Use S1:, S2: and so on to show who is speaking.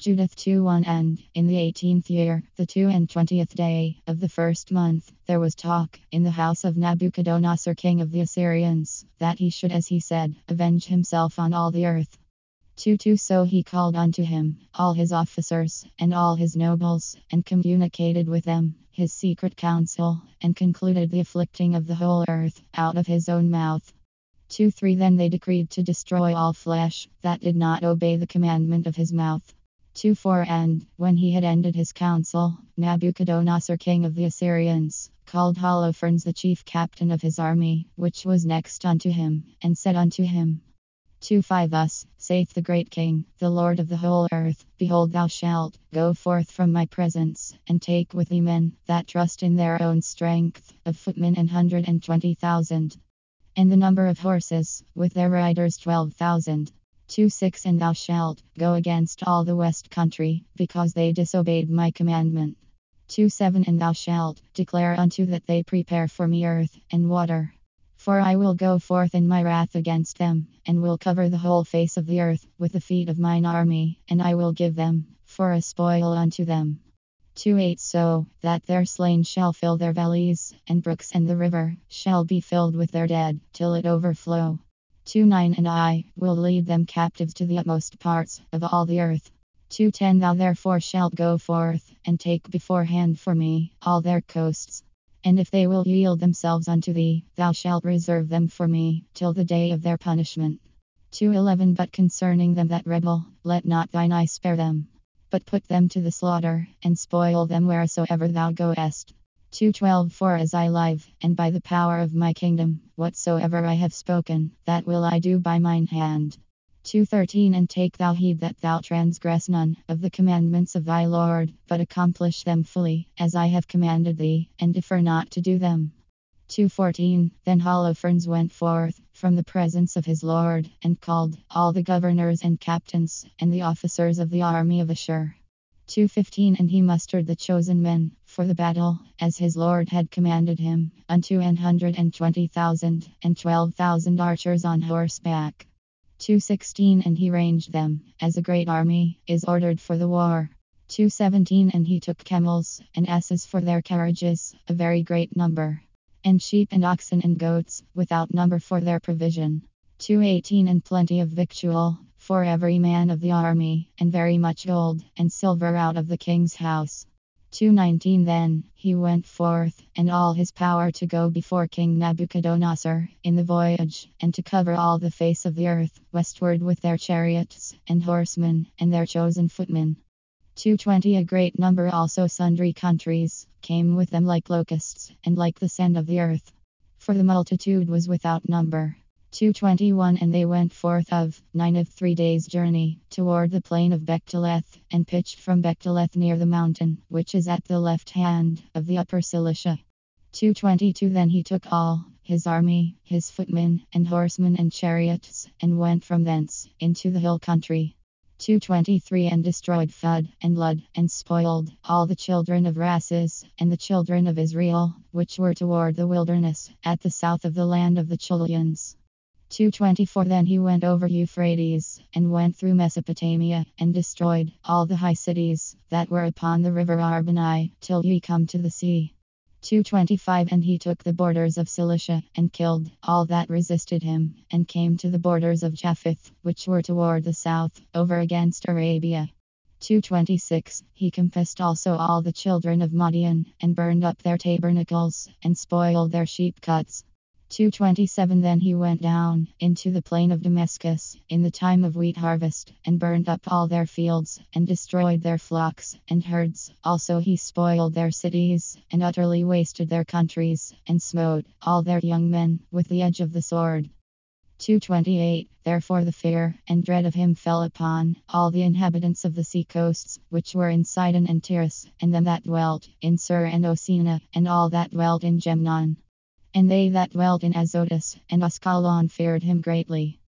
S1: Judith 2:1. And in the 18th year, the 22nd day of the first month, there was talk in the house of Nabuchodonosor, king of the Assyrians, that he should, as he said, avenge himself on all the earth. 2:2. So he called unto him all his officers and all his nobles, and communicated with them his secret counsel, and concluded the afflicting of the whole earth out of his own mouth. 2:3. Then they decreed to destroy all flesh that did not obey the commandment of his mouth. 2:4. And when he had ended his counsel, Nabuchodonosor, king of the Assyrians, called Holofernes, the chief captain of his army, which was next unto him, and said unto him, 2:5. Thus saith the great king, the Lord of the whole earth: Behold, thou shalt go forth from my presence, and take with thee men that trust in their own strength, of footmen 120,000, and the number of horses with their riders 12,000. 2:6. And thou shalt go against all the west country, because they disobeyed my commandment. 2:7. And thou shalt declare unto that they prepare for me earth and water. For I will go forth in my wrath against them, and will cover the whole face of the earth with the feet of mine army, and I will give them for a spoil unto them. 2:8. So that their slain shall fill their valleys, and brooks and the river shall be filled with their dead, till it overflow. 2:9. And I will lead them captives to the utmost parts of all the earth. 2:10. Thou therefore shalt go forth, and take beforehand for me all their coasts. And if they will yield themselves unto thee, thou shalt reserve them for me till the day of their punishment. 2:11. But concerning them that rebel, let not thine eye spare them, but put them to the slaughter, and spoil them wheresoever thou goest. 2:12. For as I live, and by the power of my kingdom, whatsoever I have spoken, that will I do by mine hand. 2:13. And take thou heed that thou transgress none of the commandments of thy Lord, but accomplish them fully, as I have commanded thee, and defer not to do them. 2:14. Then Holofernes went forth from the presence of his Lord, and called all the governors and captains, and the officers of the army of Ashur. 2:15. And he mustered the chosen men for the battle, as his Lord had commanded him, unto 120,000, and 12,000 archers on horseback. 2:16. And he ranged them, as a great army is ordered for the war. 2:17. And he took camels and asses for their carriages, a very great number, and sheep and oxen and goats, without number for their provision. 2:18. And plenty of victual for every man of the army, and very much gold and silver out of the king's house. 2:19. Then he went forth, and all his power, to go before King Nabuchodonosor in the voyage, and to cover all the face of the earth westward with their chariots and horsemen, and their chosen footmen. 2:20. A great number also sundry countries came with them like locusts, and like the sand of the earth, for the multitude was without number. 2:21. And they went forth of 9 of 3 days' journey toward the plain of Bechteleth, and pitched from Bechteleth near the mountain, which is at the left hand of the upper Cilicia. 2:22. Then he took all his army, his footmen, and horsemen, and chariots, and went from thence into the hill country. 2:23. And destroyed Phud and Lud, and spoiled all the children of Rases, and the children of Israel, which were toward the wilderness, at the south of the land of the Chaldeans. 2:24. Then he went over Euphrates, and went through Mesopotamia, and destroyed all the high cities that were upon the river Arbanai, till ye come to the sea. 2:25. And he took the borders of Cilicia, and killed all that resisted him, and came to the borders of Japheth, which were toward the south, over against Arabia. 2:26. He compassed also all the children of Madian, and burned up their tabernacles, and spoiled their sheep cuts. 2:27. Then he went down into the plain of Damascus in the time of wheat harvest, and burned up all their fields, and destroyed their flocks and herds. Also he spoiled their cities, and utterly wasted their countries, and smote all their young men with the edge of the sword. 2:28. Therefore the fear and dread of him fell upon all the inhabitants of the sea coasts, which were in Sidon and Tyrus, and them that dwelt in Sur and Osina, and all that dwelt in Gemnon. And they that dwelt in Azotus and Ascalon feared him greatly.